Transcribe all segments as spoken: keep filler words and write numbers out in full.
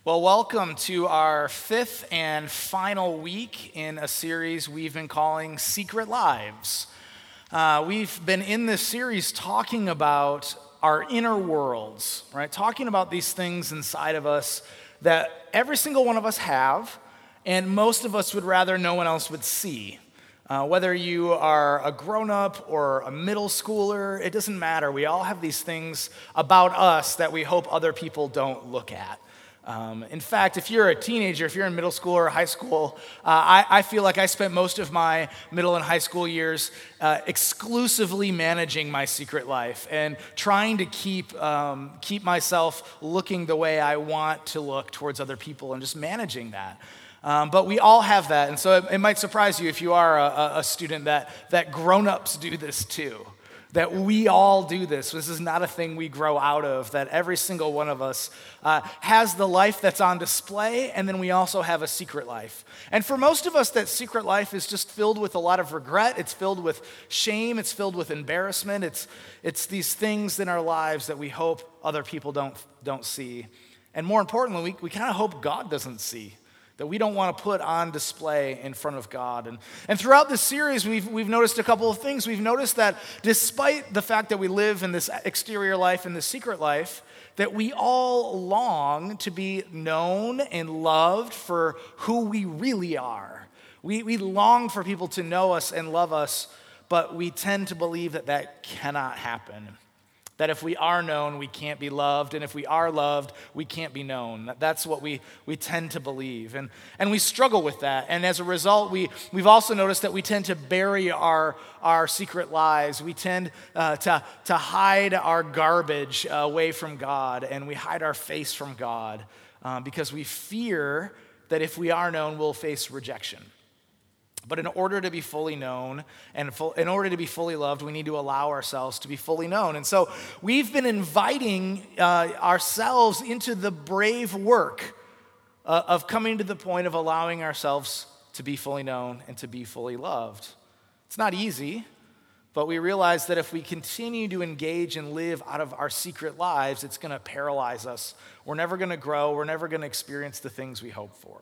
Well, welcome to our fifth and final week in a series we've been calling Secret Lives. Uh, we've been in this series talking about our inner worlds, right? Talking about these things inside of us that every single one of us have, and most of us would rather no one else would see. Uh, whether you are a grown-up or a middle schooler, it doesn't matter. We all have these things about us that we hope other people don't look at. Um, in fact, if you're a teenager, if you're in middle school or high school, uh, I, I feel like I spent most of my middle and high school years uh, exclusively managing my secret life and trying to keep um, keep myself looking the way I want to look towards other people and just managing that. Um, but we all have that, and so it, it might surprise you if you are a, a student that that grown-ups do this too. That we all do this. This is not a thing we grow out of, that every single one of us uh, has the life that's on display, and then we also have a secret life. And for most of us, that secret life is just filled with a lot of regret. It's filled with shame. It's filled with embarrassment. It's, it's these things in our lives that we hope other people don't, don't see. And more importantly, we, we kind of hope God doesn't see, that we don't want to put on display in front of God. And, and throughout this series, we've, we've noticed a couple of things. We've noticed that despite the fact that we live in this exterior life, in this secret life, that we all long to be known and loved for who we really are. We, we long for people to know us and love us, but we tend to believe that that cannot happen. That if we are known, we can't be loved, and if we are loved, we can't be known. That's what we, we tend to believe, and, and we struggle with that. And as a result, we, we've also noticed that we tend to bury our, our secret lives. We tend uh, to, to hide our garbage uh, away from God, and we hide our face from God uh, because we fear that if we are known, we'll face rejection. But in order to be fully known and full, in order to be fully loved, we need to allow ourselves to be fully known. And so we've been inviting uh, ourselves into the brave work uh, of coming to the point of allowing ourselves to be fully known and to be fully loved. It's not easy, but we realize that if we continue to engage and live out of our secret lives, it's going to paralyze us. We're never going to grow. We're never going to experience the things we hope for.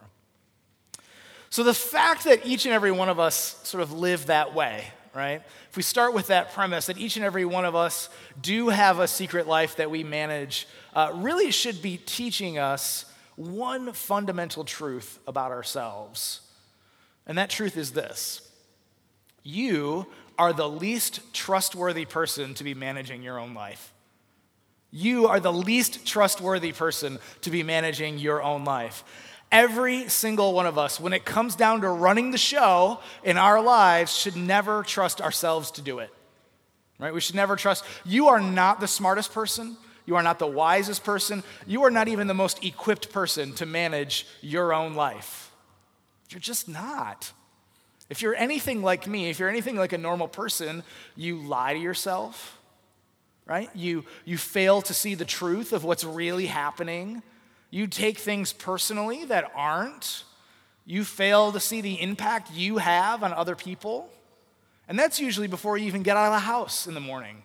So the fact that each and every one of us sort of live that way, right? If we start with that premise that each and every one of us do have a secret life that we manage, uh, really should be teaching us one fundamental truth about ourselves. And that truth is this: you are the least trustworthy person to be managing your own life. You are the least trustworthy person to be managing your own life. Every single one of us, when it comes down to running the show in our lives, should never trust ourselves to do it, right? We should never trust. You are not the smartest person. You are not the wisest person. You are not even the most equipped person to manage your own life. You're just not. If you're anything like me, if you're anything like a normal person, you lie to yourself, right? You, you fail to see the truth of what's really happening. You take things personally that aren't. You fail to see the impact you have on other people. And that's usually before you even get out of the house in the morning.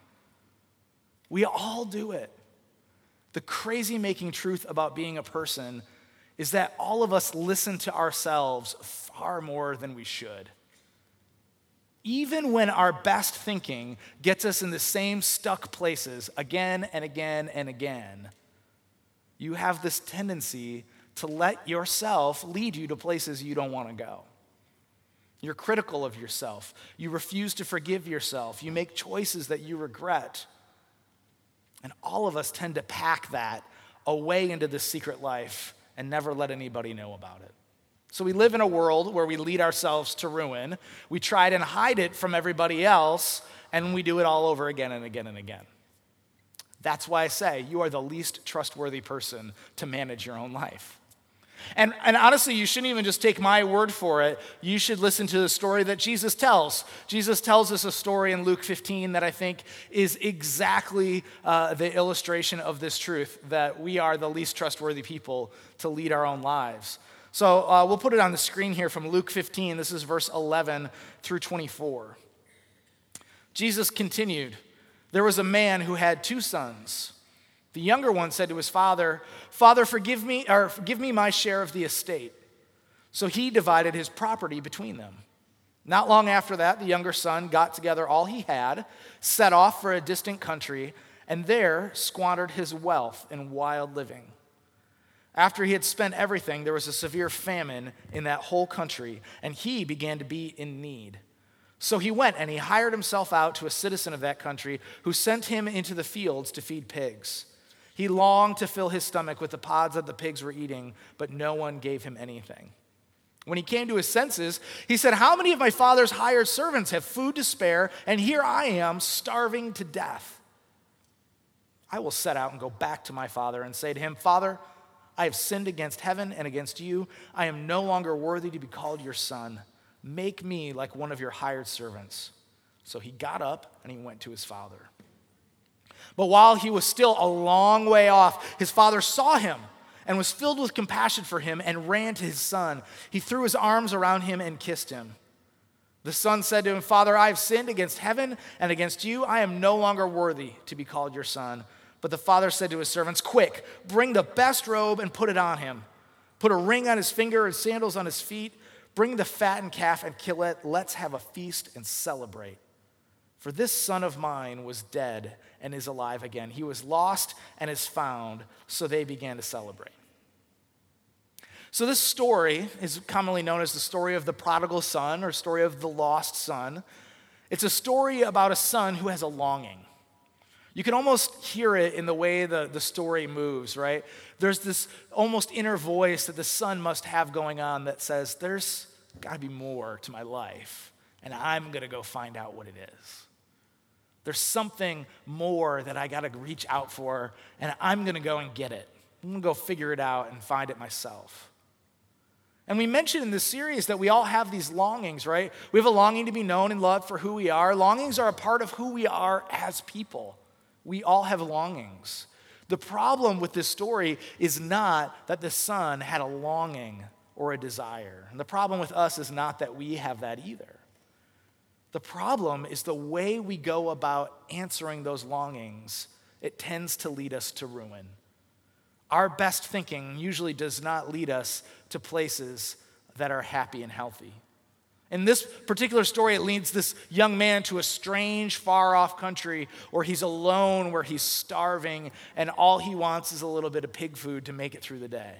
We all do it. The crazy-making truth about being a person is that all of us listen to ourselves far more than we should. Even when our best thinking gets us in the same stuck places again and again and again, you have this tendency to let yourself lead you to places you don't want to go. You're critical of yourself. You refuse to forgive yourself. You make choices that you regret. And all of us tend to pack that away into the secret life and never let anybody know about it. So we live in a world where we lead ourselves to ruin. We try to hide it from everybody else, and we do it all over again and again and again. That's why I say you are the least trustworthy person to manage your own life. And, and honestly, you shouldn't even just take my word for it. You should listen to the story that Jesus tells. Jesus tells us a story in Luke fifteen that I think is exactly uh, the illustration of this truth, that we are the least trustworthy people to lead our own lives. So uh, we'll put it on the screen here from Luke fifteen. This is verse eleven through twenty-four. Jesus continued, "There was a man who had two sons. The younger one said to his father, "Father, forgive me, or give me my share of the estate." So he divided his property between them. Not long after that, the younger son got together all he had, set off for a distant country, and there squandered his wealth in wild living. After he had spent everything, there was a severe famine in that whole country, and he began to be in need. So he went and he hired himself out to a citizen of that country who sent him into the fields to feed pigs. He longed to fill his stomach with the pods that the pigs were eating, but no one gave him anything. When he came to his senses, he said, "How many of my father's hired servants have food to spare, and here I am starving to death? I will set out and go back to my father and say to him, 'Father, I have sinned against heaven and against you. I am no longer worthy to be called your son. Make me like one of your hired servants.' So he got up and he went to his father. But while he was still a long way off, his father saw him and was filled with compassion for him and ran to his son. He threw his arms around him and kissed him. The son said to him, 'Father, I have sinned against heaven and against you. I am no longer worthy to be called your son.' But the father said to his servants, 'Quick, bring the best robe and put it on him. Put a ring on his finger and sandals on his feet. Bring the fattened calf and kill it. Let's have a feast and celebrate. For this son of mine was dead and is alive again. He was lost and is found.' So they began to celebrate." So this story is commonly known as the story of the prodigal son or story of the lost son. It's a story about a son who has a longing. You can almost hear it in the way the, the story moves, right? There's this almost inner voice that the son must have going on that says, there's got to be more to my life, and I'm going to go find out what it is. There's something more that I got to reach out for, and I'm going to go and get it. I'm going to go figure it out and find it myself. And we mentioned in this series that we all have these longings, right? We have a longing to be known and loved for who we are. Longings are a part of who we are as people. We all have longings. The problem with this story is not that the son had a longing or a desire. And the problem with us is not that we have that either. The problem is the way we go about answering those longings. It tends to lead us to ruin. Our best thinking usually does not lead us to places that are happy and healthy. In this particular story, it leads this young man to a strange, far-off country where he's alone, where he's starving, and all he wants is a little bit of pig food to make it through the day.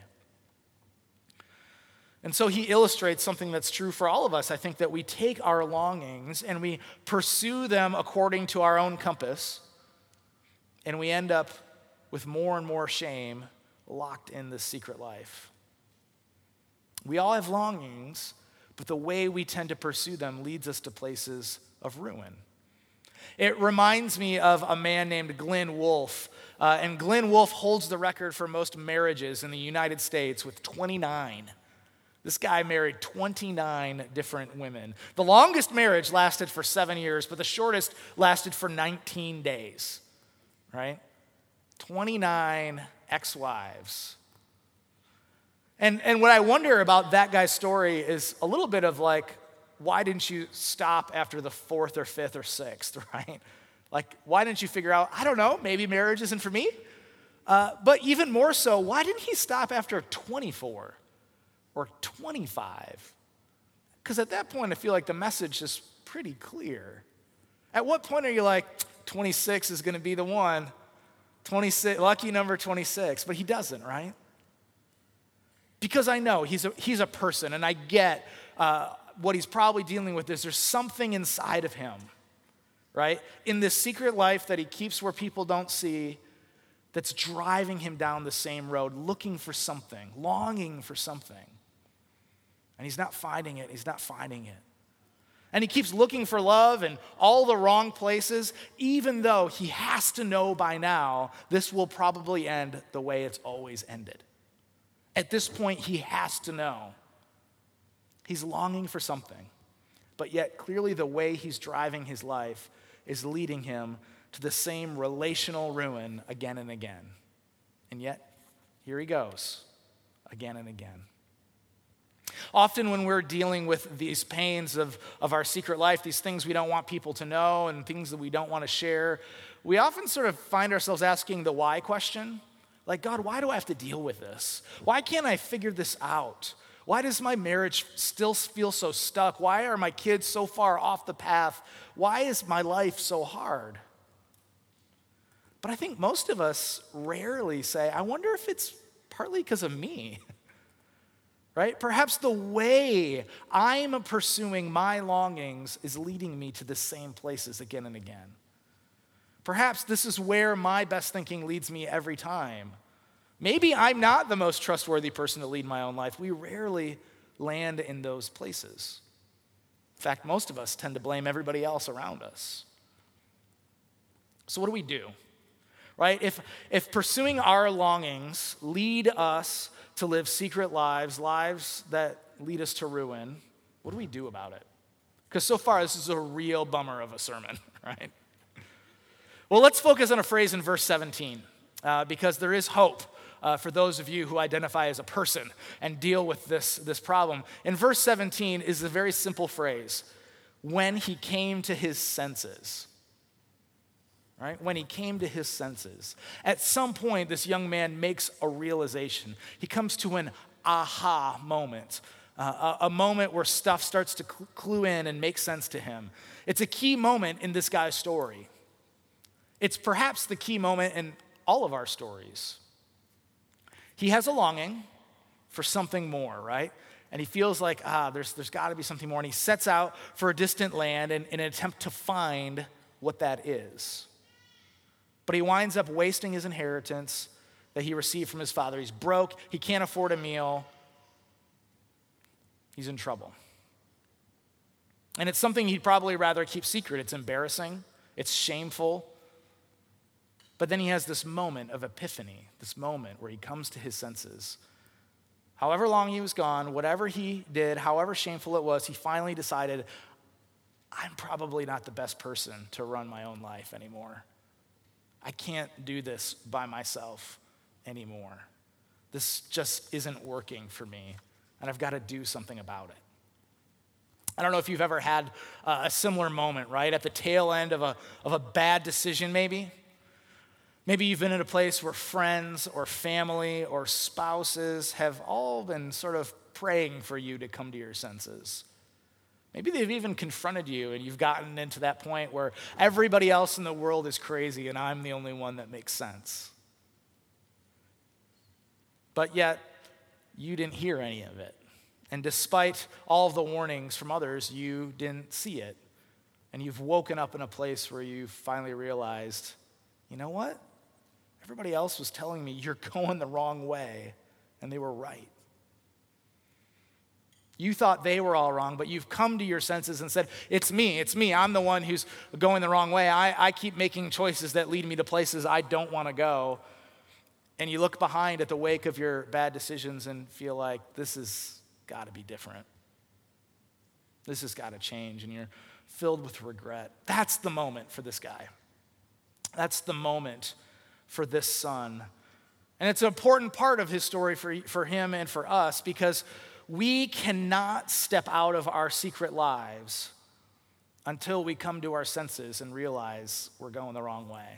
And so he illustrates something that's true for all of us. I think that we take our longings and we pursue them according to our own compass, and we end up with more and more shame locked in this secret life. We all have longings, but the way we tend to pursue them leads us to places of ruin. It reminds me of a man named Glenn Wolfe. Uh, and Glenn Wolfe holds the record for most marriages in the United States with twenty-nine. This guy married twenty-nine different women. The longest marriage lasted for seven years, but the shortest lasted for nineteen days, right? twenty-nine ex-wives. And, and what I wonder about that guy's story is a little bit of like, why didn't you stop after the fourth or fifth or sixth, right? Like, why didn't you figure out, I don't know, maybe marriage isn't for me? Uh, but even more so, why didn't he stop after twenty-four or twenty-five? Because at that point, I feel like the message is pretty clear. At what point are you like, twenty-six is going to be the one? twenty-six, lucky number twenty-six, but he doesn't, right? Because I know he's a, he's a person, and I get uh, what he's probably dealing with is there's something inside of him, right? In this secret life that he keeps where people don't see, that's driving him down the same road, looking for something, longing for something. And he's not finding it, he's not finding it. And he keeps looking for love in all the wrong places, even though he has to know by now this will probably end the way it's always ended. At this point, he has to know. He's longing for something, but yet clearly the way he's driving his life is leading him to the same relational ruin again and again. And yet, here he goes, again and again. Often when we're dealing with these pains of, of our secret life, these things we don't want people to know and things that we don't want to share, we often sort of find ourselves asking the why question. Like, God, why do I have to deal with this? Why can't I figure this out? Why does my marriage still feel so stuck? Why are my kids so far off the path? Why is my life so hard? But I think most of us rarely say, I wonder if it's partly because of me, right? Perhaps the way I'm pursuing my longings is leading me to the same places again and again. Perhaps this is where my best thinking leads me every time. Maybe I'm not the most trustworthy person to lead my own life. We rarely land in those places. In fact, most of us tend to blame everybody else around us. So what do we do? Right? If, if pursuing our longings lead us to live secret lives, lives that lead us to ruin, what do we do about it? Because so far, this is a real bummer of a sermon, right? Well, let's focus on a phrase in verse seventeen, uh, because there is hope uh, for those of you who identify as a person and deal with this, this problem. In verse seventeen is a very simple phrase, when he came to his senses. Right? When he came to his senses. At some point, this young man makes a realization. He comes to an aha moment, uh, a, a moment where stuff starts to cl- clue in and make sense to him. It's a key moment in this guy's story. It's perhaps the key moment in all of our stories. He has a longing for something more, right? And he feels like, ah, there's, there's got to be something more. And he sets out for a distant land in, in an attempt to find what that is. But he winds up wasting his inheritance that he received from his father. He's broke. He can't afford a meal. He's in trouble. And it's something he'd probably rather keep secret. It's embarrassing. It's shameful. But then he has this moment of epiphany, this moment where he comes to his senses. However long he was gone, whatever he did, however shameful it was, he finally decided, I'm probably not the best person to run my own life anymore. I can't do this by myself anymore. This just isn't working for me, and I've got to do something about it. I don't know if you've ever had uh, a similar moment, right? At the tail end of a, of a bad decision, maybe. Maybe you've been in a place where friends or family or spouses have all been sort of praying for you to come to your senses. Maybe they've even confronted you and you've gotten into that point where everybody else in the world is crazy and I'm the only one that makes sense. But yet, you didn't hear any of it. And despite all of the warnings from others, you didn't see it. And you've woken up in a place where you finally realized, you know what? Everybody else was telling me you're going the wrong way, and they were right. You thought they were all wrong, but you've come to your senses and said, it's me, it's me. I'm the one who's going the wrong way. I, I keep making choices that lead me to places I don't want to go. And you look behind at the wake of your bad decisions and feel like this has got to be different. This has got to change, and you're filled with regret. That's the moment for this guy. That's the moment for this son. And it's an important part of his story for, for him and for us, because we cannot step out of our secret lives until we come to our senses and realize we're going the wrong way.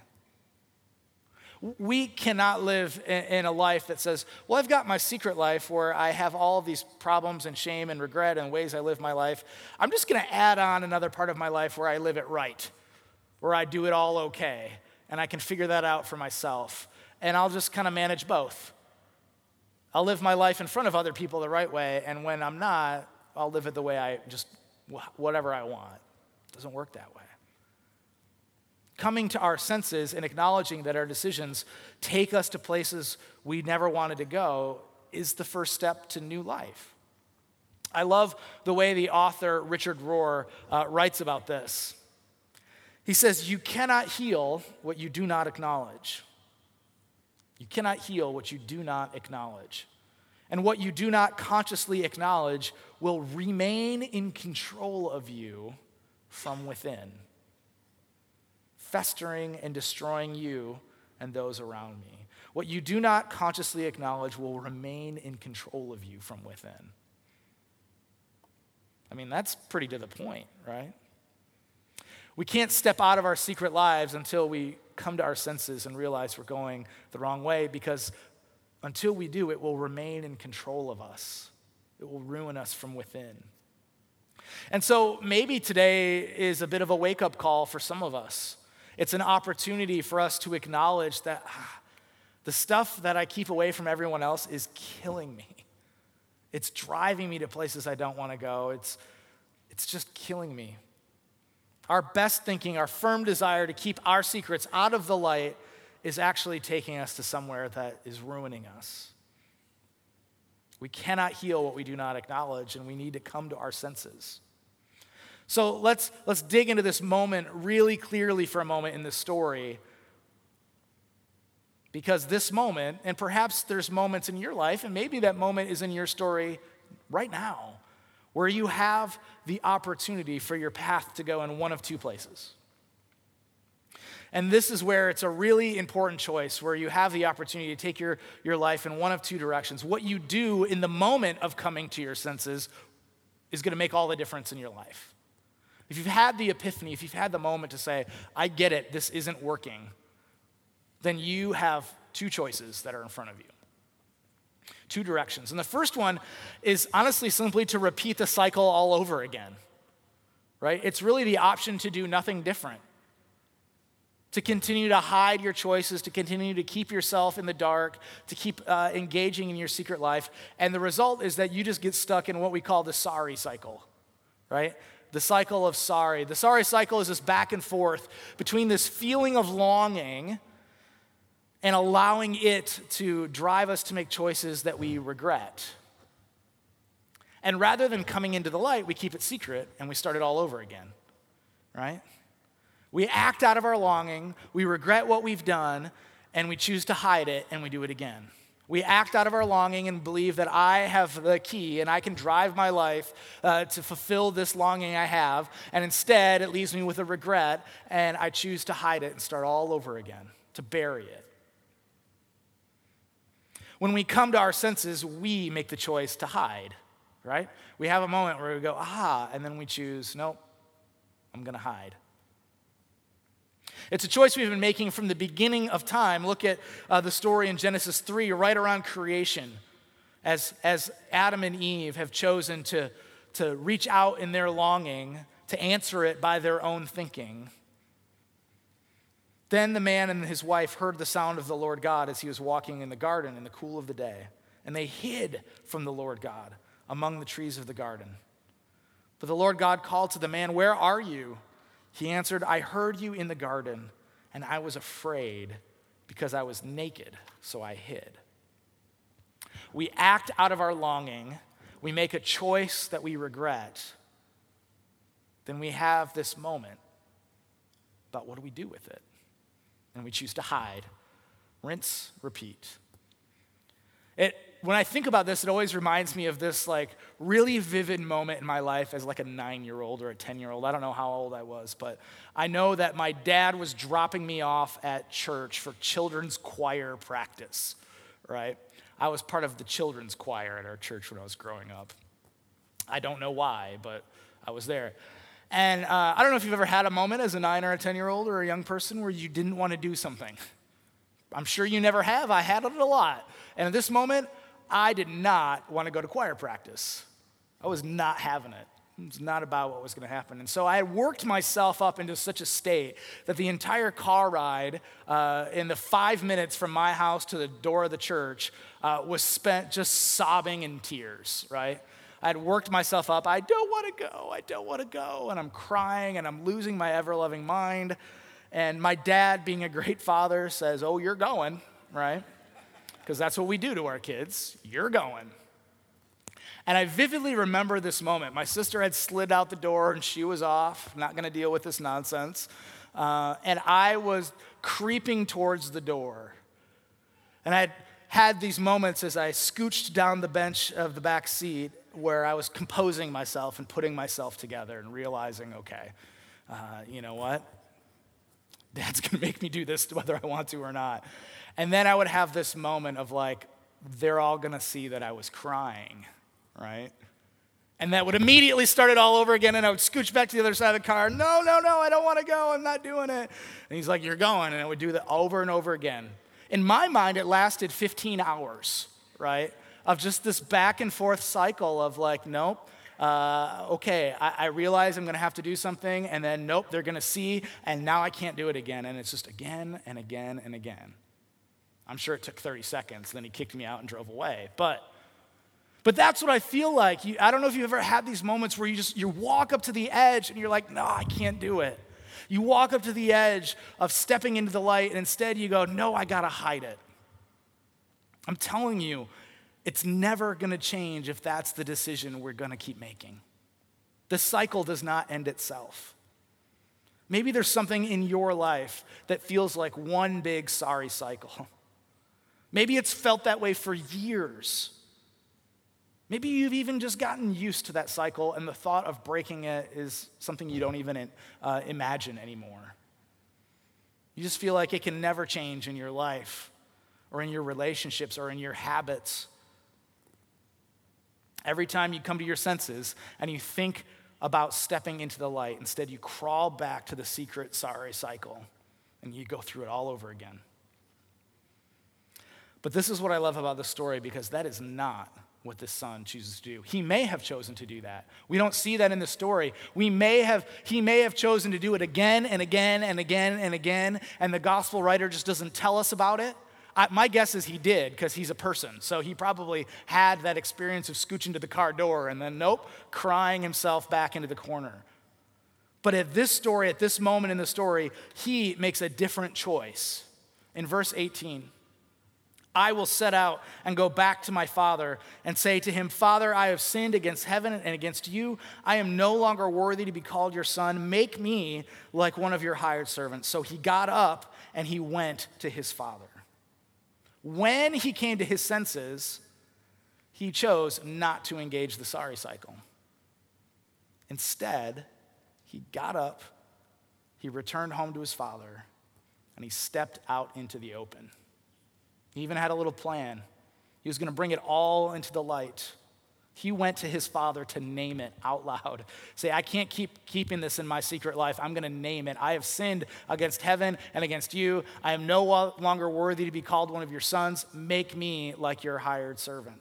We cannot live in a life that says, well, I've got my secret life where I have all of these problems and shame and regret and ways I live my life. I'm just going to add on another part of my life where I live it right, where I do it all okay, and I can figure that out for myself. And I'll just kind of manage both. I'll live my life in front of other people the right way, and when I'm not, I'll live it the way I just, whatever I want. It doesn't work that way. Coming to our senses and acknowledging that our decisions take us to places we never wanted to go is the first step to new life. I love the way the author Richard Rohr uh, writes about this. He says, you cannot heal what you do not acknowledge. You cannot heal what you do not acknowledge. And what you do not consciously acknowledge will remain in control of you from within, festering and destroying you and those around me. What you do not consciously acknowledge will remain in control of you from within. I mean, that's pretty to the point, right? We can't step out of our secret lives until we come to our senses and realize we're going the wrong way, because until we do, it will remain in control of us. It will ruin us from within. And so maybe today is a bit of a wake-up call for some of us. It's an opportunity for us to acknowledge that ah, the stuff that I keep away from everyone else is killing me. It's driving me to places I don't want to go. It's, it's just killing me. Our best thinking, our firm desire to keep our secrets out of the light is actually taking us to somewhere that is ruining us. We cannot heal what we do not acknowledge, and we need to come to our senses. So let's, let's dig into this moment really clearly for a moment in this story, because this moment, and perhaps there's moments in your life, and maybe that moment is in your story right now, where you have the opportunity for your path to go in one of two places. And this is where it's a really important choice, where you have the opportunity to take your, your life in one of two directions. What you do in the moment of coming to your senses is going to make all the difference in your life. If you've had the epiphany, if you've had the moment to say, I get it, this isn't working, then you have two choices that are in front of you. Two directions. And the first one is honestly simply to repeat the cycle all over again, right? It's really the option to do nothing different, to continue to hide your choices, to continue to keep yourself in the dark, to keep uh, engaging in your secret life. And the result is that you just get stuck in what we call the sorry cycle, right? The cycle of sorry. The sorry cycle is this back and forth between this feeling of longing and allowing it to drive us to make choices that we regret. And rather than coming into the light, we keep it secret and we start it all over again, right? We act out of our longing, we regret what we've done, and we choose to hide it, and we do it again. We act out of our longing and believe that I have the key and I can drive my life uh, to fulfill this longing I have, and instead it leaves me with a regret, and I choose to hide it and start all over again, to bury it. When we come to our senses, we make the choice to hide, right? We have a moment where we go, ah, and then we choose, nope, I'm going to hide. It's a choice we've been making from the beginning of time. Look at uh, the story in Genesis three, right around creation, as, as Adam and Eve have chosen to, to reach out in their longing, to answer it by their own thinking. Then the man and his wife heard the sound of the Lord God as he was walking in the garden in the cool of the day, and they hid from the Lord God among the trees of the garden. But the Lord God called to the man, "Where are you?" He answered, "I heard you in the garden, and I was afraid because I was naked, so I hid." We act out of our longing. We make a choice that we regret. Then we have this moment about what do we do with it? And we choose to hide. Rinse, repeat. It, when I think about this, it always reminds me of this like really vivid moment in my life as like a nine-year-old or a ten-year-old. I don't know how old I was, but I know that my dad was dropping me off at church for children's choir practice, right? I was part of the children's choir at our church when I was growing up. I don't know why, but I was there. And uh, I don't know if you've ever had a moment as a nine or a ten-year-old or a young person where you didn't want to do something. I'm sure you never have. I had it a lot. And at this moment, I did not want to go to choir practice. I was not having it. It was not about what was going to happen. And so I had worked myself up into such a state that the entire car ride uh, in the five minutes from my house to the door of the church uh, was spent just sobbing in tears, right? I had worked myself up. I don't want to go. I don't want to go. And I'm crying and I'm losing my ever-loving mind. And my dad, being a great father, says, "Oh, you're going," right? Because that's what we do to our kids. You're going. And I vividly remember this moment. My sister had slid out the door and she was off, not going to deal with this nonsense. Uh, and I was creeping towards the door. And I had had these moments as I scooched down the bench of the back seat where I was composing myself and putting myself together and realizing, okay, uh, you know what? Dad's going to make me do this whether I want to or not. And then I would have this moment of like, they're all going to see that I was crying, right? And that would immediately start it all over again, and I would scooch back to the other side of the car. No, no, no, I don't want to go. I'm not doing it. And he's like, you're going. And I would do that over and over again. In my mind, it lasted fifteen hours, right, of just this back and forth cycle of like, nope, uh, okay, I, I realize I'm going to have to do something, and then nope, they're going to see, and now I can't do it again. And it's just again and again and again. I'm sure it took thirty seconds. Then he kicked me out and drove away. But But that's what I feel like. You, I don't know if you've ever had these moments where you just, you walk up to the edge and you're like, no, I can't do it. You walk up to the edge of stepping into the light and instead you go, no, I gotta hide it. I'm telling you, it's never gonna change if that's the decision we're gonna keep making. The cycle does not end itself. Maybe there's something in your life that feels like one big sorry cycle. Maybe it's felt that way for years. Maybe you've even just gotten used to that cycle and the thought of breaking it is something you don't even uh, imagine anymore. You just feel like it can never change in your life or in your relationships or in your habits. Every time you come to your senses and you think about stepping into the light, instead you crawl back to the secret sorry cycle and you go through it all over again. But this is what I love about the story, because that is not what the son chooses to do. He may have chosen to do that. We don't see that in the story. We may have, he may have chosen to do it again and again and again and again, and the gospel writer just doesn't tell us about it. I, my guess is he did, because he's a person. So he probably had that experience of scooching to the car door and then, nope, crying himself back into the corner. But at this story, at this moment in the story, he makes a different choice. In verse eighteen, I will set out and go back to my father and say to him, Father, I have sinned against heaven and against you. I am no longer worthy to be called your son. Make me like one of your hired servants. So he got up and he went to his father. When he came to his senses, he chose not to engage the sorry cycle. Instead, he got up, he returned home to his father, and he stepped out into the open. He even had a little plan. He was going to bring it all into the light. He went to his father to name it out loud. Say, I can't keep keeping this in my secret life. I'm going to name it. I have sinned against heaven and against you. I am no longer worthy to be called one of your sons. Make me like your hired servant.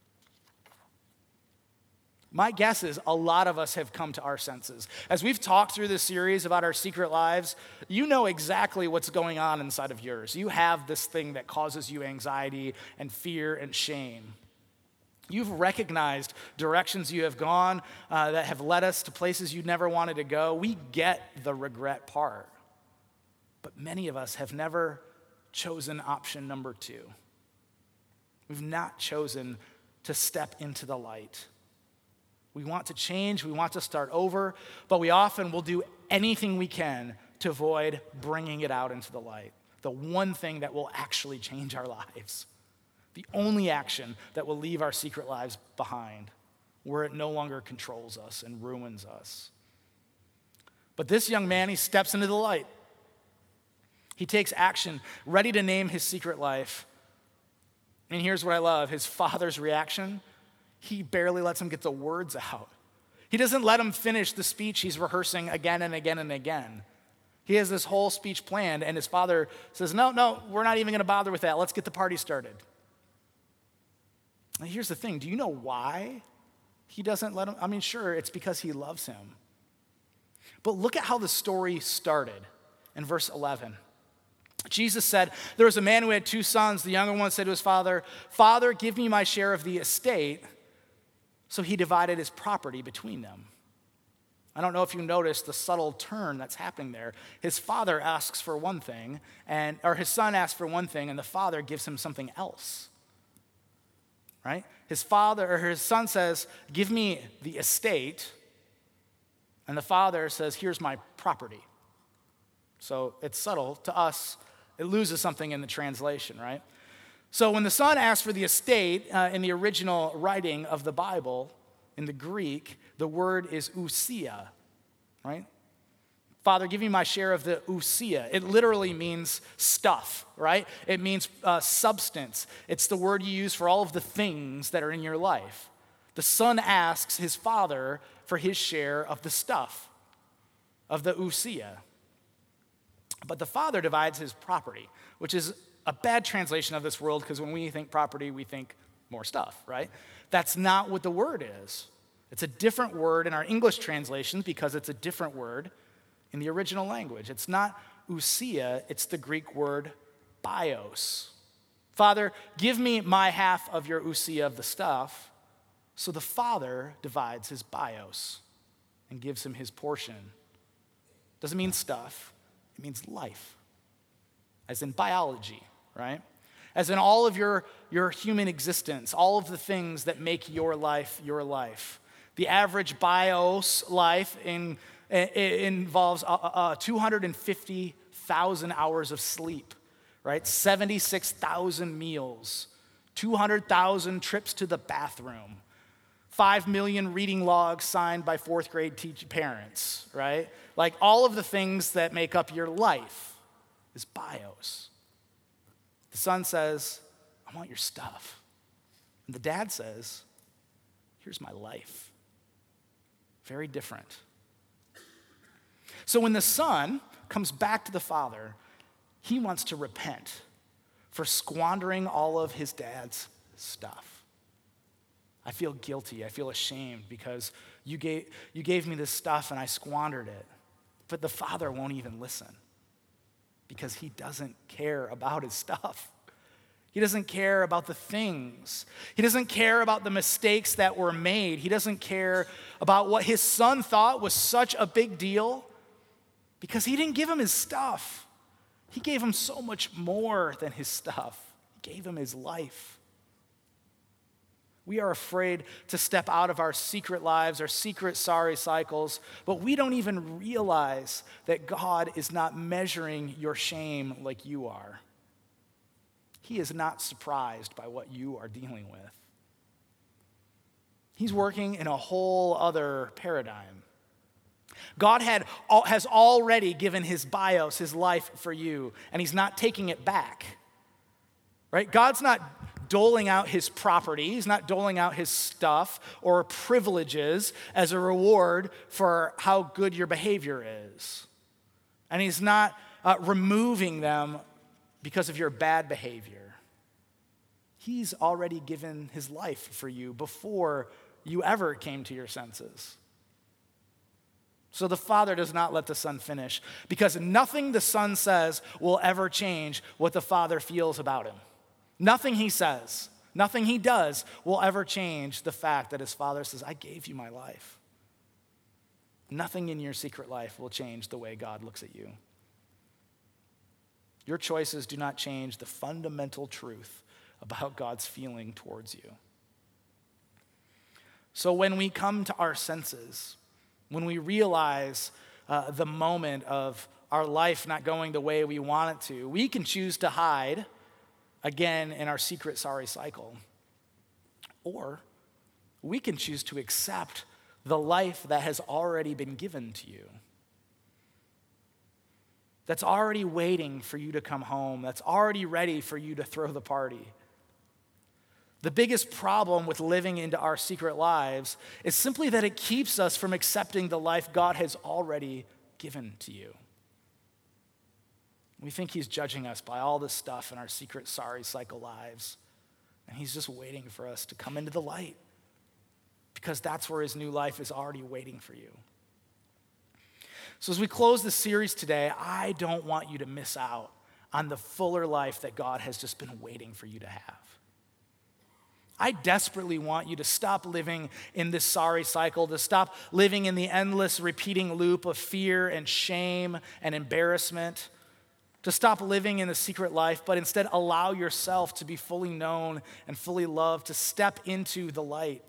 My guess is a lot of us have come to our senses. As we've talked through this series about our secret lives, you know exactly what's going on inside of yours. You have this thing that causes you anxiety and fear and shame. You've recognized directions you have gone uh, that have led us to places you never wanted to go. We get the regret part. But many of us have never chosen option number two. We've not chosen to step into the light. We want to change, we want to start over, but we often will do anything we can to avoid bringing it out into the light. The one thing that will actually change our lives. The only action that will leave our secret lives behind, where it no longer controls us and ruins us. But this young man, he steps into the light. He takes action, ready to name his secret life. And here's what I love, his father's reaction. He barely lets him get the words out. He doesn't let him finish the speech he's rehearsing again and again and again. He has this whole speech planned, and his father says, no, no, we're not even going to bother with that. Let's get the party started. Now, here's the thing. Do you know why he doesn't let him? I mean, sure, it's because he loves him. But look at how the story started in verse eleven. Jesus said, there was a man who had two sons. The younger one said to his father, Father, give me my share of the estate. So he divided his property between them. I don't know if you noticed the subtle turn that's happening there. His father asks for one thing, and or his son asks for one thing, and the father gives him something else. Right? His father or his son says, give me the estate, and the father says, here's my property. So it's subtle. To us, it loses something in the translation, right? So when the son asks for the estate, uh, in the original writing of the Bible, in the Greek, the word is ousia, right? Father, give me my share of the ousia. It literally means stuff, right? It means uh, substance. It's the word you use for all of the things that are in your life. the son asks his father for his share of the stuff, of the ousia. But the father divides his property, which is a bad translation of this world because when we think property, we think more stuff, right? That's not what the word is. It's a different word in our English translations because it's a different word in the original language. It's not ousia, it's the Greek word bios. Father, give me my half of your ousia of the stuff. So the father divides his bios and gives him his portion. Doesn't mean stuff, it means life, as in biology, right? As in all of your, your human existence, all of the things that make your life your life. The average bios life in, it involves uh, uh, two hundred fifty thousand hours of sleep, right? seventy-six thousand meals, two hundred thousand trips to the bathroom, five million reading logs signed by fourth grade teach parents, right? Like all of the things that make up your life is bios. The son says, I want your stuff. And the dad says, here's my life. Very different. So when the son comes back to the father, he wants to repent for squandering all of his dad's stuff. I feel guilty. I feel ashamed because you gave, you gave me this stuff and I squandered it. But the father won't even listen because he doesn't care about his stuff. He doesn't care about the things. He doesn't care about the mistakes that were made. He doesn't care about what his son thought was such a big deal because he didn't give him his stuff. He gave him so much more than his stuff. He gave him his life. We are afraid to step out of our secret lives, our secret sorry cycles, but we don't even realize that God is not measuring your shame like you are. He is not surprised by what you are dealing with. He's working in a whole other paradigm. God had, has already given his bios, his life for you, and he's not taking it back. Right? God's not doling out his property. He's not doling out his stuff or privileges as a reward for how good your behavior is. And he's not uh, removing them because of your bad behavior. He's already given his life for you before you ever came to your senses. So the father does not let the son finish because nothing the son says will ever change what the father feels about him. Nothing he says, nothing he does will ever change the fact that his father says, I gave you my life. Nothing in your secret life will change the way God looks at you. Your choices do not change the fundamental truth about God's feeling towards you. So when we come to our senses, when we realize uh, the moment of our life not going the way we want it to, we can choose to hide again in our secret sorry cycle. Or we can choose to accept the life that has already been given to you. That's already waiting for you to come home. That's already ready for you to throw the party. The biggest problem with living into our secret lives is simply that it keeps us from accepting the life God has already given to you. We think he's judging us by all this stuff in our secret sorry cycle lives. And he's just waiting for us to come into the light because that's where his new life is already waiting for you. So as we close this series today, I don't want you to miss out on the fuller life that God has just been waiting for you to have. I desperately want you to stop living in this sorry cycle, to stop living in the endless repeating loop of fear and shame and embarrassment, to stop living in the secret life, but instead allow yourself to be fully known and fully loved, to step into the light.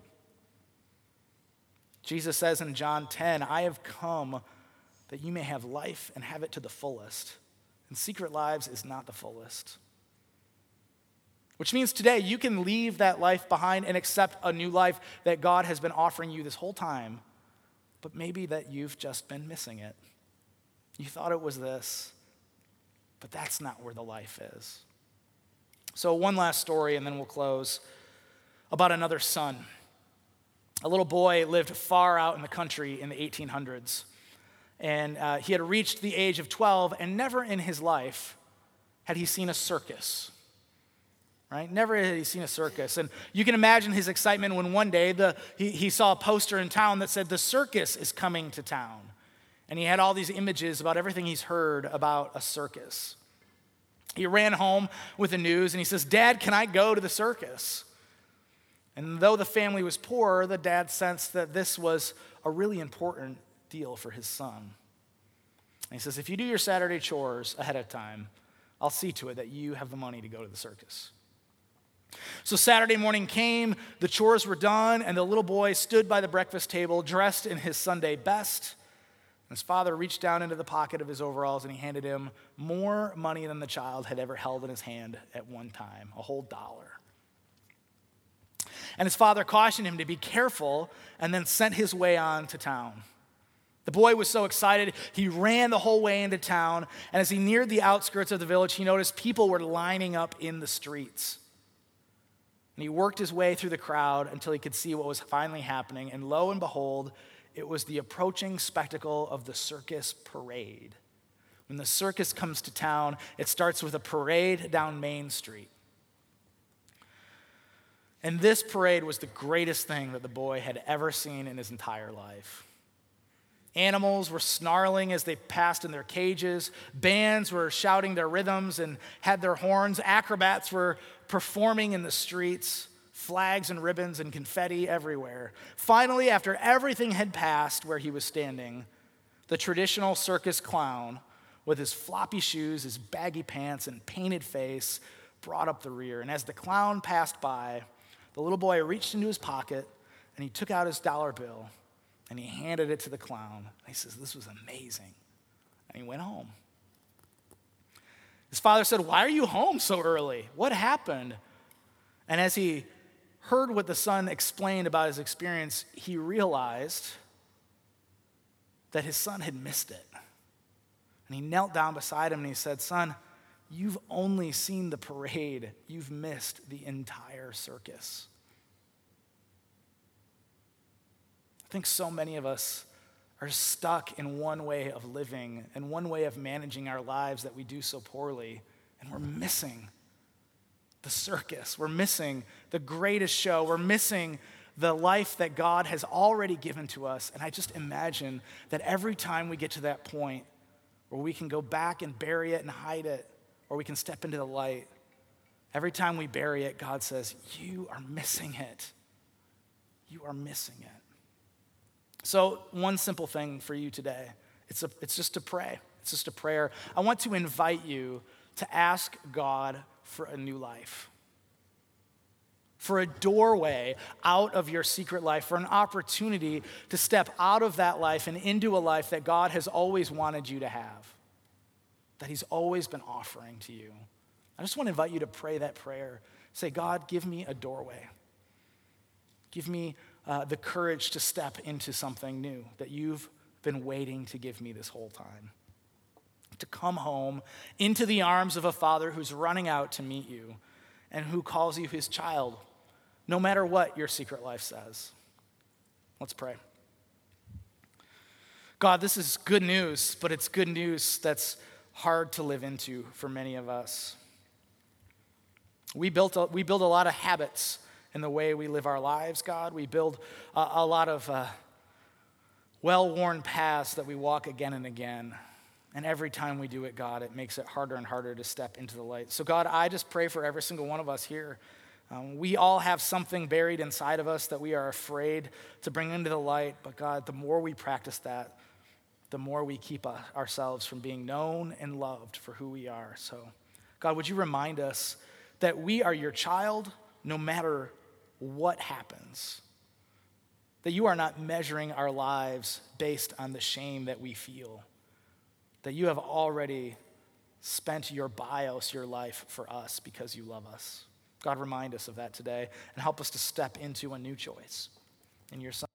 Jesus says in John ten, I have come that you may have life and have it to the fullest. And secret lives is not the fullest. Which means today you can leave that life behind and accept a new life that God has been offering you this whole time, but maybe that you've just been missing it. You thought it was this, but that's not where the life is. So one last story and then we'll close, about another son. A little boy lived far out in the country in the eighteen hundreds. And uh, he had reached the age of twelve, and never in his life had he seen a circus. Right? Never had he seen a circus. And you can imagine his excitement when one day the, he, he saw a poster in town that said, "The circus is coming to town." And he had all these images about everything he's heard about a circus. He ran home with the news and he says, "Dad, can I go to the circus?" And though the family was poor, the dad sensed that this was a really important deal for his son. And he says, "If you do your Saturday chores ahead of time, I'll see to it that you have the money to go to the circus." So Saturday morning came, the chores were done, and the little boy stood by the breakfast table dressed in his Sunday best. And his father reached down into the pocket of his overalls and he handed him more money than the child had ever held in his hand at one time, a whole dollar. And his father cautioned him to be careful and then sent his way on to town. The boy was so excited, he ran the whole way into town, and as he neared the outskirts of the village, he noticed people were lining up in the streets. And he worked his way through the crowd until he could see what was finally happening, and lo and behold, it was the approaching spectacle of the circus parade. When the circus comes to town, it starts with a parade down Main Street. And this parade was the greatest thing that the boy had ever seen in his entire life. Animals were snarling as they passed in their cages. Bands were shouting their rhythms and had their horns. Acrobats were performing in the streets. Flags and ribbons and confetti everywhere. Finally, after everything had passed where he was standing, the traditional circus clown, with his floppy shoes, his baggy pants, and painted face, brought up the rear. And as the clown passed by, the little boy reached into his pocket and he took out his dollar bill and he handed it to the clown. And he says, "This was amazing." And he went home. His father said, "Why are you home so early? What happened?" And as he heard what the son explained about his experience, he realized that his son had missed it. And he knelt down beside him and he said, "Son, you've only seen the parade. You've missed the entire circus." I think so many of us are stuck in one way of living and one way of managing our lives that we do so poorly, and we're missing the circus. We're missing the greatest show. We're missing the life that God has already given to us. And I just imagine that every time we get to that point where we can go back and bury it and hide it, or we can step into the light, every time we bury it, God says, "You are missing it. You are missing it." So one simple thing for you today, it's, a, it's just to pray. It's just a prayer. I want to invite you to ask God for a new life, for a doorway out of your secret life, for an opportunity to step out of that life and into a life that God has always wanted you to have, that he's always been offering to you. I just want to invite you to pray that prayer. Say, "God, give me a doorway. Give me uh, the courage to step into something new that you've been waiting to give me this whole time. To come home into the arms of a father who's running out to meet you and who calls you his child, no matter what your secret life says." Let's pray. God, this is good news, but it's good news that's hard to live into for many of us. We built a, we build a lot of habits in the way we live our lives, God. We build a, a lot of uh, well-worn paths that we walk again and again. And every time we do it, God, it makes it harder and harder to step into the light. So God, I just pray for every single one of us here. Um, we all have something buried inside of us that we are afraid to bring into the light. But God, the more we practice that, the more we keep uh, ourselves from being known and loved for who we are. So God, would you remind us that we are your child no matter what happens? That you are not measuring our lives based on the shame that we feel. That you have already spent your bios, your life for us because you love us. God, remind us of that today and help us to step into a new choice. In your Son.